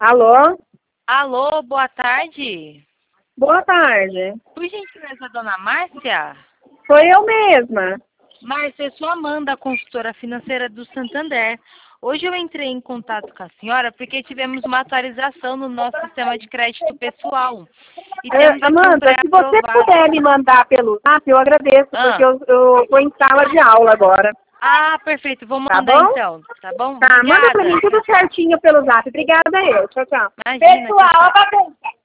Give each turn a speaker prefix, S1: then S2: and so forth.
S1: Alô?
S2: Alô, boa tarde.
S1: Boa tarde.
S2: Por gentileza, dona Márcia?
S1: Sou eu mesma.
S2: Márcia, eu sou Amanda, consultora financeira do Santander. Hoje eu entrei em contato com a senhora porque tivemos uma atualização no nosso sistema de crédito pessoal. E temos aqui
S1: Amanda, se você puder me mandar pelo zap, eu agradeço, porque eu vou em sala de aula agora.
S2: Ah, perfeito. Vou mandar
S1: bom?
S2: então, tá bom?
S1: Tá,
S2: Obrigada.
S1: manda pra mim tudo certinho pelo zap. Obrigada eu. Tchau, tchau.
S2: Imagina,
S1: Pessoal,
S2: tchau, tchau.